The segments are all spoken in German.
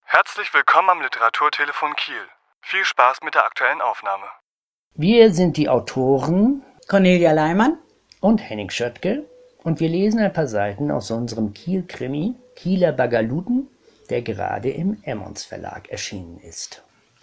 Herzlich willkommen am Literaturtelefon Kiel. Viel Spaß mit der aktuellen Aufnahme. Wir sind die Autoren Cornelia Leimann und Henning Schöttke und wir lesen ein paar Seiten aus unserem Kiel-Krimi Kieler Bagaluten, der gerade im Emmons Verlag erschienen ist.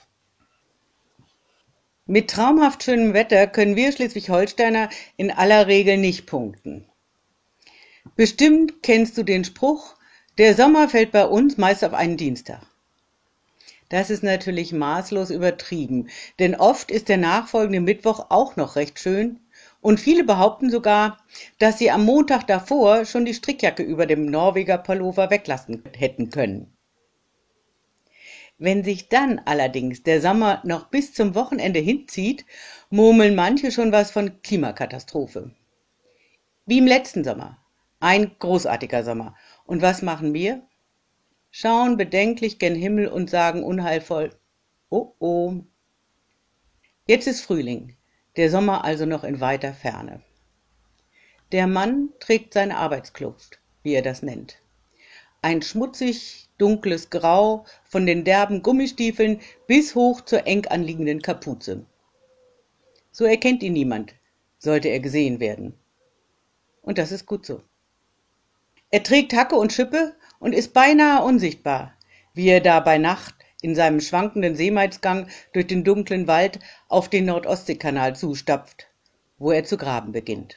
Mit traumhaft schönem Wetter können wir Schleswig-Holsteiner in aller Regel nicht punkten. Bestimmt kennst du den Spruch, der Sommer fällt bei uns meist auf einen Dienstag. Das ist natürlich maßlos übertrieben, denn oft ist der nachfolgende Mittwoch auch noch recht schön und viele behaupten sogar, dass sie am Montag davor schon die Strickjacke über dem Norweger Pullover weglassen hätten können. Wenn sich dann allerdings der Sommer noch bis zum Wochenende hinzieht, murmeln manche schon was von Klimakatastrophe. Wie im letzten Sommer. Ein großartiger Sommer. Und was machen wir? Schauen bedenklich gen Himmel und sagen unheilvoll, oh oh. Jetzt ist Frühling, der Sommer also noch in weiter Ferne. Der Mann trägt seine Arbeitskluft, wie er das nennt. Ein schmutzig, dunkles Grau von den derben Gummistiefeln bis hoch zur eng anliegenden Kapuze. So erkennt ihn niemand, sollte er gesehen werden. Und das ist gut so. Er trägt Hacke und Schippe und ist beinahe unsichtbar, wie er da bei Nacht in seinem schwankenden Seemaitsgang durch den dunklen Wald auf den Nordostseekanal zustapft, wo er zu graben beginnt.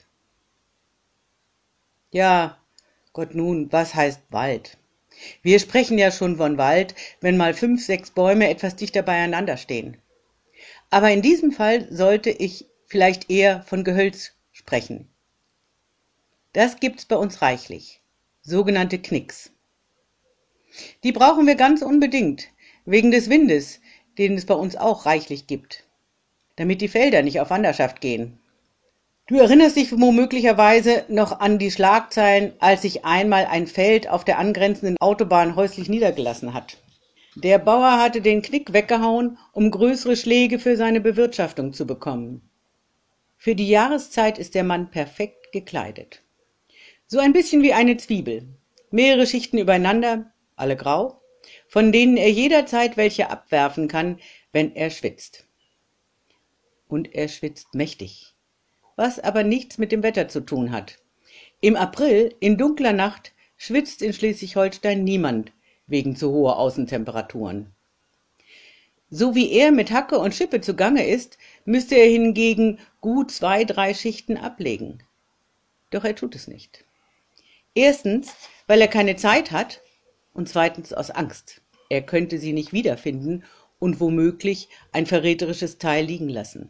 Ja, Gott nun, was heißt Wald? Wir sprechen ja schon von Wald, wenn mal 5, 6 Bäume etwas dichter beieinander stehen. Aber in diesem Fall sollte ich vielleicht eher von Gehölz sprechen. Das gibt's bei uns reichlich, sogenannte Knicks. Die brauchen wir ganz unbedingt, wegen des Windes, den es bei uns auch reichlich gibt, damit die Felder nicht auf Wanderschaft gehen. Du erinnerst dich womöglicherweise noch an die Schlagzeilen, als sich einmal ein Feld auf der angrenzenden Autobahn häuslich niedergelassen hat. Der Bauer hatte den Knick weggehauen, um größere Schläge für seine Bewirtschaftung zu bekommen. Für die Jahreszeit ist der Mann perfekt gekleidet. So ein bisschen wie eine Zwiebel. Mehrere Schichten übereinander, alle grau, von denen er jederzeit welche abwerfen kann, wenn er schwitzt. Und er schwitzt mächtig, was aber nichts mit dem Wetter zu tun hat. Im April, in dunkler Nacht, schwitzt in Schleswig-Holstein niemand wegen zu hoher Außentemperaturen. So wie er mit Hacke und Schippe zugange ist, müsste er hingegen gut 2, 3 Schichten ablegen. Doch er tut es nicht. Erstens, weil er keine Zeit hat und zweitens aus Angst. Er könnte sie nicht wiederfinden und womöglich ein verräterisches Teil liegen lassen.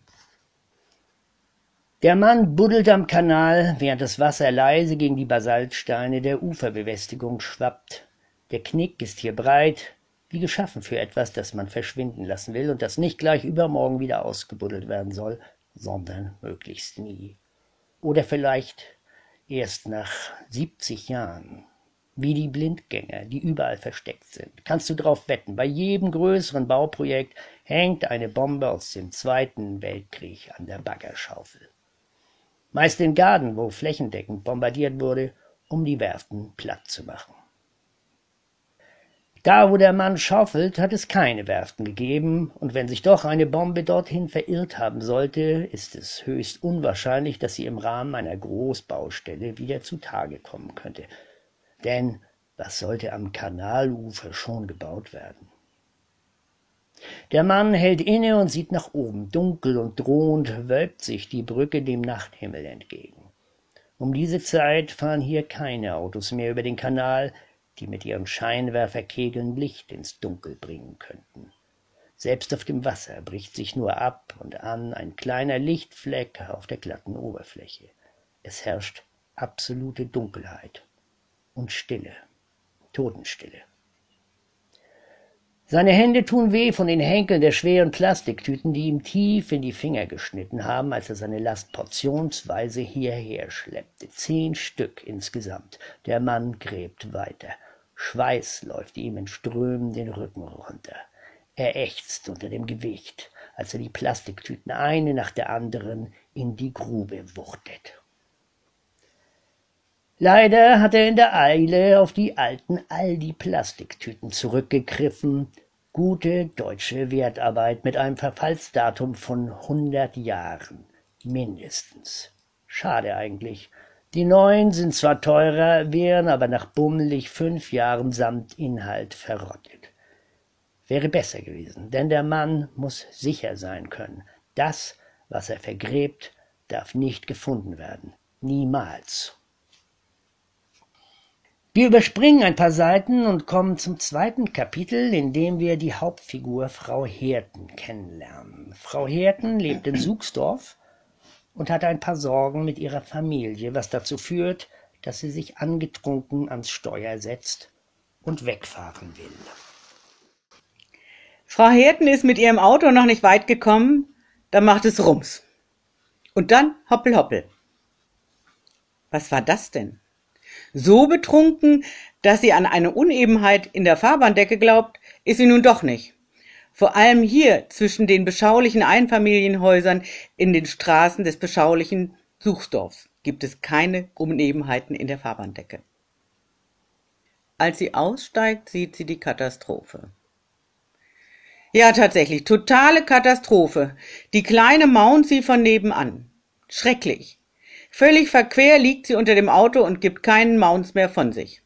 Der Mann buddelt am Kanal, während das Wasser leise gegen die Basaltsteine der Uferbefestigung schwappt. Der Knick ist hier breit, wie geschaffen für etwas, das man verschwinden lassen will und das nicht gleich übermorgen wieder ausgebuddelt werden soll, sondern möglichst nie. Oder vielleicht erst nach 70 Jahren. Wie die Blindgänger, die überall versteckt sind. Kannst du drauf wetten, bei jedem größeren Bauprojekt hängt eine Bombe aus dem Zweiten Weltkrieg an der Baggerschaufel. Meist in Gaden, wo flächendeckend bombardiert wurde, um die Werften platt zu machen. Da, wo der Mann schaufelt, hat es keine Werften gegeben, und wenn sich doch eine Bombe dorthin verirrt haben sollte, ist es höchst unwahrscheinlich, dass sie im Rahmen einer Großbaustelle wieder zutage kommen könnte. Denn was sollte am Kanalufer schon gebaut werden? Der Mann hält inne und sieht nach oben. Dunkel und drohend wölbt sich die Brücke dem Nachthimmel entgegen. Um diese Zeit fahren hier keine Autos mehr über den Kanal, die mit ihren Scheinwerferkegeln Licht ins Dunkel bringen könnten. Selbst auf dem Wasser bricht sich nur ab und an ein kleiner Lichtfleck auf der glatten Oberfläche. Es herrscht absolute Dunkelheit und Stille, Totenstille. Seine Hände tun weh von den Henkeln der schweren Plastiktüten, die ihm tief in die Finger geschnitten haben, als er seine Last portionsweise hierher schleppte. 10 Stück insgesamt. Der Mann gräbt weiter. Schweiß läuft ihm in Strömen den Rücken runter. Er ächzt unter dem Gewicht, als er die Plastiktüten eine nach der anderen in die Grube wuchtet. Leider hat er in der Eile auf die alten Aldi-Plastiktüten zurückgegriffen. Gute deutsche Wertarbeit mit einem Verfallsdatum von 100 Jahren. Mindestens. Schade eigentlich. Die neuen sind zwar teurer, wären aber nach bummelig 5 Jahren samt Inhalt verrottet. Wäre besser gewesen, denn der Mann muss sicher sein können. Das, was er vergräbt, darf nicht gefunden werden. Niemals. Wir überspringen ein paar Seiten und kommen zum zweiten Kapitel, in dem wir die Hauptfigur Frau Herten kennenlernen. Frau Herten lebt in Suchsdorf und hat ein paar Sorgen mit ihrer Familie, was dazu führt, dass sie sich angetrunken ans Steuer setzt und wegfahren will. Frau Herten ist mit ihrem Auto noch nicht weit gekommen, da macht es Rums. Und dann hoppel hoppel. Was war das denn? So betrunken, dass sie an eine Unebenheit in der Fahrbahndecke glaubt, ist sie nun doch nicht. Vor allem hier zwischen den beschaulichen Einfamilienhäusern in den Straßen des beschaulichen Suchsdorfs gibt es keine Unebenheiten in der Fahrbahndecke. Als sie aussteigt, sieht sie die Katastrophe. Ja, tatsächlich, totale Katastrophe. Die Kleine maunt sie von nebenan. Schrecklich. Völlig verquer liegt sie unter dem Auto und gibt keinen Maunz mehr von sich.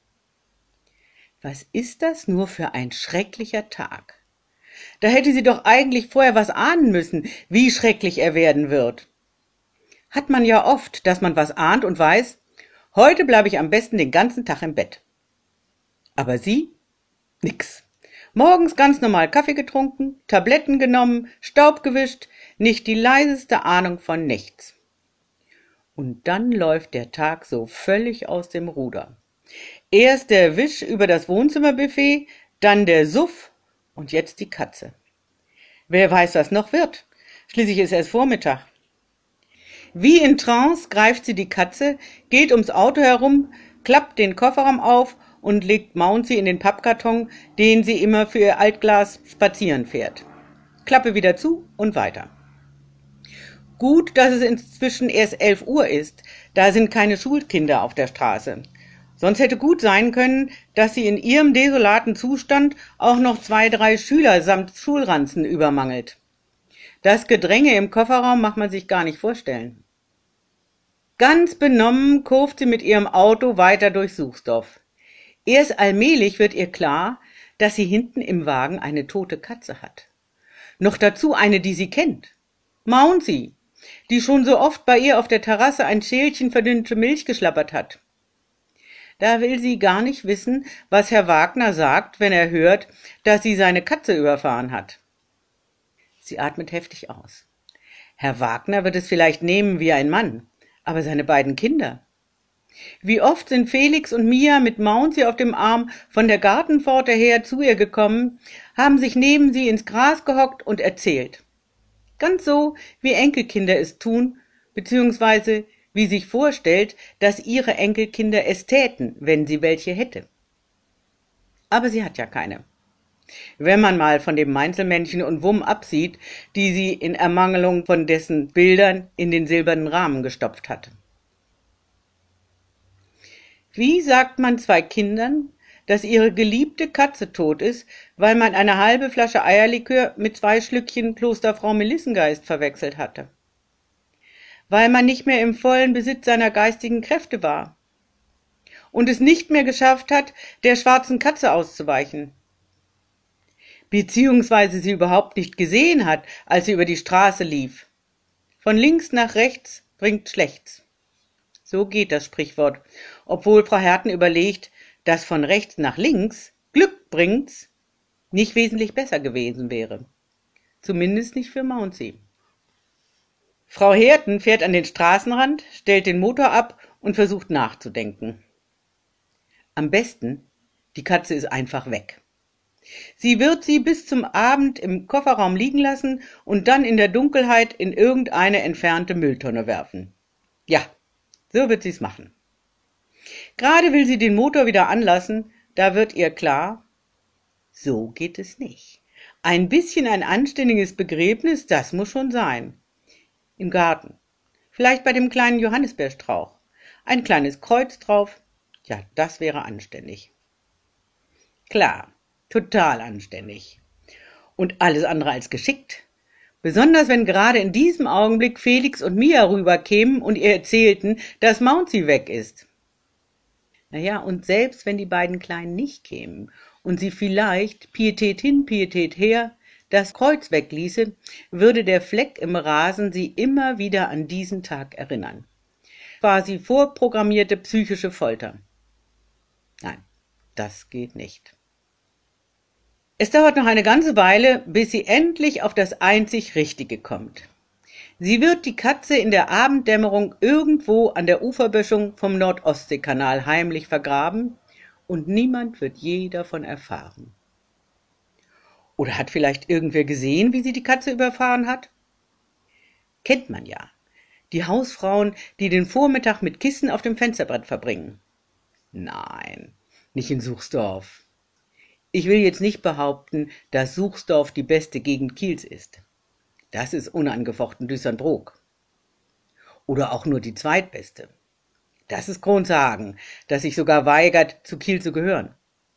Was ist das nur für ein schrecklicher Tag? Da hätte sie doch eigentlich vorher was ahnen müssen, wie schrecklich er werden wird. Hat man ja oft, dass man was ahnt und weiß, heute bleibe ich am besten den ganzen Tag im Bett. Aber sie? Nix. Morgens ganz normal Kaffee getrunken, Tabletten genommen, Staub gewischt, nicht die leiseste Ahnung von nichts. Und dann läuft der Tag so völlig aus dem Ruder. Erst der Wisch über das Wohnzimmerbuffet, dann der Suff und jetzt die Katze. Wer weiß, was noch wird. Schließlich ist erst Vormittag. Wie in Trance greift sie die Katze, geht ums Auto herum, klappt den Kofferraum auf und legt Mouncy in den Pappkarton, den sie immer für ihr Altglas spazieren fährt. Klappe wieder zu und weiter. Gut, dass es inzwischen erst 11 Uhr ist, da sind keine Schulkinder auf der Straße. Sonst hätte gut sein können, dass sie in ihrem desolaten Zustand auch noch 2, 3 Schüler samt Schulranzen übermangelt. Das Gedränge im Kofferraum macht man sich gar nicht vorstellen. Ganz benommen kurft sie mit ihrem Auto weiter durch Suchsdorf. Erst allmählich wird ihr klar, dass sie hinten im Wagen eine tote Katze hat. Noch dazu eine, die sie kennt. Mouncy, die schon so oft bei ihr auf der Terrasse ein Schälchen verdünnte Milch geschlappert hat. Da will sie gar nicht wissen, was Herr Wagner sagt, wenn er hört, dass sie seine Katze überfahren hat. Sie atmet heftig aus. Herr Wagner wird es vielleicht nehmen wie ein Mann, aber seine beiden Kinder. Wie oft sind Felix und Mia mit Mouncy auf dem Arm von der Gartenpforte her zu ihr gekommen, haben sich neben sie ins Gras gehockt und erzählt. Ganz so, wie Enkelkinder es tun, beziehungsweise wie sich vorstellt, dass ihre Enkelkinder es täten, wenn sie welche hätte. Aber sie hat ja keine. Wenn man mal von dem Mainzelmännchen und Wumm absieht, die sie in Ermangelung von dessen Bildern in den silbernen Rahmen gestopft hat. Wie sagt man 2 Kindern, dass ihre geliebte Katze tot ist, weil man eine halbe Flasche Eierlikör mit 2 Schlückchen Klosterfrau Melissengeist verwechselt hatte? Weil man nicht mehr im vollen Besitz seiner geistigen Kräfte war und es nicht mehr geschafft hat, der schwarzen Katze auszuweichen. Beziehungsweise sie überhaupt nicht gesehen hat, als sie über die Straße lief. Von links nach rechts bringt schlechts. So geht das Sprichwort, obwohl Frau Herten überlegt, dass von rechts nach links Glück bringt's nicht wesentlich besser gewesen wäre. Zumindest nicht für Mouncy. Frau Herten fährt an den Straßenrand, stellt den Motor ab und versucht nachzudenken. Am besten, die Katze ist einfach weg. Sie wird sie bis zum Abend im Kofferraum liegen lassen und dann in der Dunkelheit in irgendeine entfernte Mülltonne werfen. Ja, so wird sie's machen. Gerade will sie den Motor wieder anlassen, da wird ihr klar, so geht es nicht. Ein bisschen ein anständiges Begräbnis, das muss schon sein. Im Garten, vielleicht bei dem kleinen Johannisbeerstrauch. ein kleines Kreuz drauf. Ja, das wäre anständig. Klar, total anständig. Und alles andere als geschickt. Besonders wenn gerade in diesem Augenblick Felix und Mia rüberkämen und ihr erzählten, dass Mounty weg ist. Naja, und selbst wenn die beiden Kleinen nicht kämen und sie vielleicht, Pietät hin, Pietät her, das Kreuz wegließe, würde der Fleck im Rasen sie immer wieder an diesen Tag erinnern. Quasi vorprogrammierte psychische Folter. Nein, das geht nicht. Es dauert noch eine ganze Weile, bis sie endlich auf das einzig Richtige kommt. Sie wird die Katze in der Abenddämmerung irgendwo an der Uferböschung vom Nordostseekanal heimlich vergraben und niemand wird je davon erfahren. Oder hat vielleicht irgendwer gesehen, wie sie die Katze überfahren hat? Kennt man ja. Die Hausfrauen, die den Vormittag mit Kissen auf dem Fensterbrett verbringen. Nein, nicht in Suchsdorf. Ich will jetzt nicht behaupten, dass Suchsdorf die beste Gegend Kiels ist. Das ist unangefochten Düsseldorf. Oder auch nur die zweitbeste. Das ist Kronzhagen, das sich sogar weigert, zu Kiel zu gehören.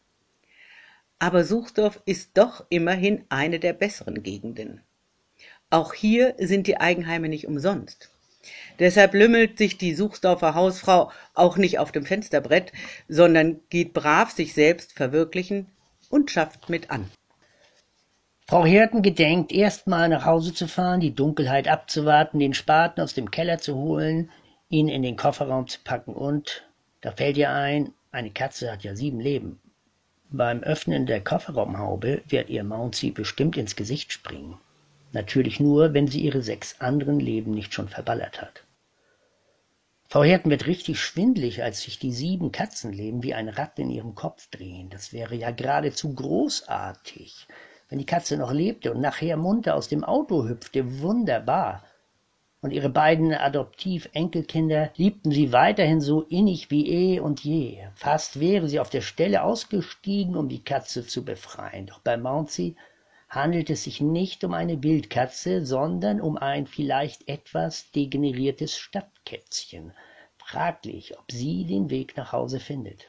Aber Suchsdorf ist doch immerhin eine der besseren Gegenden. Auch hier sind die Eigenheime nicht umsonst. Deshalb lümmelt sich die Suchsdorfer Hausfrau auch nicht auf dem Fensterbrett, sondern geht brav sich selbst verwirklichen und schafft mit an. Frau Hirten gedenkt, erst mal nach Hause zu fahren, die Dunkelheit abzuwarten, den Spaten aus dem Keller zu holen, ihn in den Kofferraum zu packen und, da fällt ihr ein, eine Katze hat ja 7 Leben. Beim Öffnen der Kofferraumhaube wird ihr Mounty bestimmt ins Gesicht springen. Natürlich nur, wenn sie ihre 6 anderen Leben nicht schon verballert hat. Frau Hirten wird richtig schwindlig, als sich die 7 Katzenleben wie ein Rad in ihrem Kopf drehen. Das wäre ja geradezu großartig. Wenn die Katze noch lebte und nachher munter aus dem Auto hüpfte, wunderbar. Und ihre beiden Adoptiv-Enkelkinder liebten sie weiterhin so innig wie eh und je. Fast wäre sie auf der Stelle ausgestiegen, um die Katze zu befreien. Doch bei Mounty handelt es sich nicht um eine Wildkatze, sondern um ein vielleicht etwas degeneriertes Stadtkätzchen. Fraglich, ob sie den Weg nach Hause findet.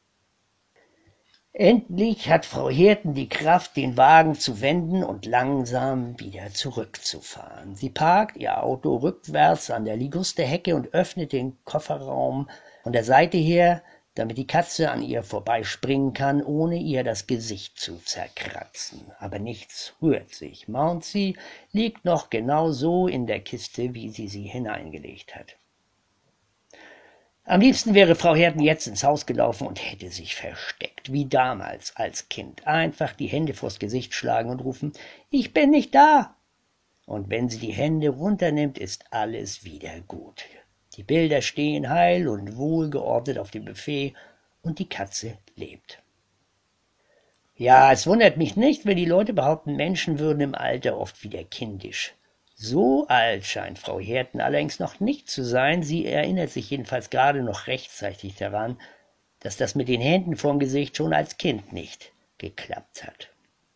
Endlich hat Frau Hirten die Kraft, den Wagen zu wenden und langsam wieder zurückzufahren. Sie parkt ihr Auto rückwärts an der Ligusterhecke und öffnet den Kofferraum von der Seite her, damit die Katze an ihr vorbeispringen kann, ohne ihr das Gesicht zu zerkratzen. Aber nichts rührt sich. Mounty liegt noch genau so in der Kiste, wie sie hineingelegt hat. Am liebsten wäre Frau Hirten jetzt ins Haus gelaufen und hätte sich versteckt, wie damals als Kind. Einfach die Hände vors Gesicht schlagen und rufen, »Ich bin nicht da!« Und wenn sie die Hände runternimmt, ist alles wieder gut. Die Bilder stehen heil und wohlgeordnet auf dem Buffet und die Katze lebt. Ja, es wundert mich nicht, wenn die Leute behaupten, Menschen würden im Alter oft wieder kindisch. So alt scheint Frau Hirten allerdings noch nicht zu sein. Sie erinnert sich jedenfalls gerade noch rechtzeitig daran, dass das mit den Händen vorm Gesicht schon als Kind nicht geklappt hat.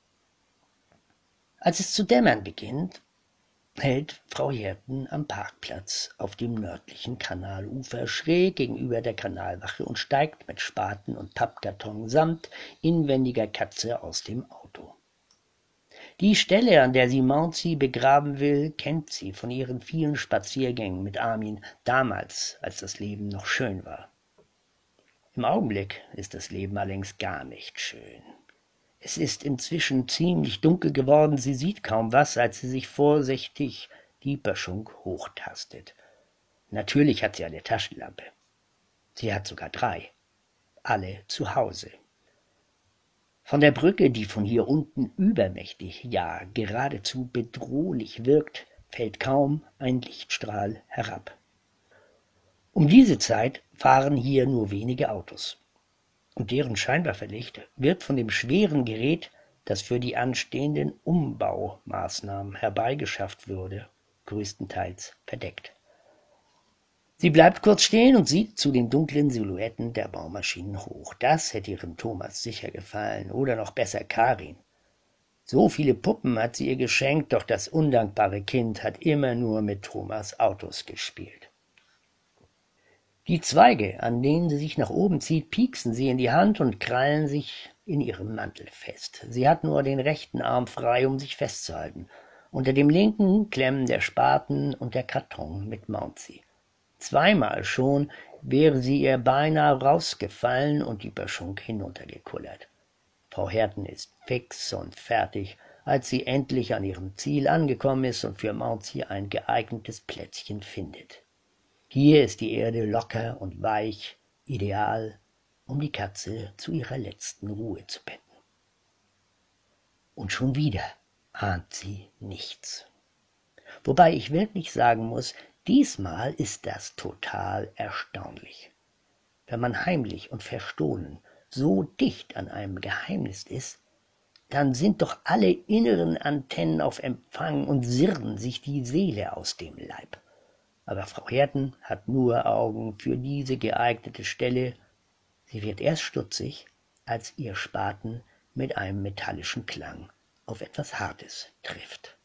Als es zu dämmern beginnt, hält Frau Hirten am Parkplatz auf dem nördlichen Kanalufer schräg gegenüber der Kanalwache und steigt mit Spaten und Pappkarton samt inwendiger Katze aus dem Auto. Die Stelle, an der sie Mounty begraben will, kennt sie von ihren vielen Spaziergängen mit Armin, damals, als das Leben noch schön war. Im Augenblick ist das Leben allerdings gar nicht schön. Es ist inzwischen ziemlich dunkel geworden, sie sieht kaum was, als sie sich vorsichtig die Böschung hochtastet. Natürlich hat sie eine Taschenlampe. Sie hat sogar 3, alle zu Hause. Von der Brücke, die von hier unten übermächtig, ja geradezu bedrohlich wirkt, fällt kaum ein Lichtstrahl herab. Um diese Zeit fahren hier nur wenige Autos. Und deren Scheinwerferlicht wird von dem schweren Gerät, das für die anstehenden Umbaumaßnahmen herbeigeschafft würde, größtenteils verdeckt. Sie bleibt kurz stehen und sieht zu den dunklen Silhouetten der Baumaschinen hoch. Das hätte ihrem Thomas sicher gefallen, oder noch besser Karin. So viele Puppen hat sie ihr geschenkt, doch das undankbare Kind hat immer nur mit Thomas Autos gespielt. Die Zweige, an denen sie sich nach oben zieht, pieksen sie in die Hand und krallen sich in ihrem Mantel fest. Sie hat nur den rechten Arm frei, um sich festzuhalten. Unter dem linken klemmen der Spaten und der Karton mit Mountsy. Zweimal schon wäre sie ihr beinahe rausgefallen und die Böschung hinuntergekullert. Frau Herten ist fix und fertig, als sie endlich an ihrem Ziel angekommen ist und für Mountsy ein geeignetes Plätzchen findet. Hier ist die Erde locker und weich, ideal, um die Katze zu ihrer letzten Ruhe zu betten. Und schon wieder ahnt sie nichts. Wobei ich wirklich sagen muss, diesmal ist das total erstaunlich. Wenn man heimlich und verstohlen so dicht an einem Geheimnis ist, dann sind doch alle inneren Antennen auf Empfang und sirren sich die Seele aus dem Leib. Aber Frau Herten hat nur Augen für diese geeignete Stelle. Sie wird erst stutzig, als ihr Spaten mit einem metallischen Klang auf etwas Hartes trifft.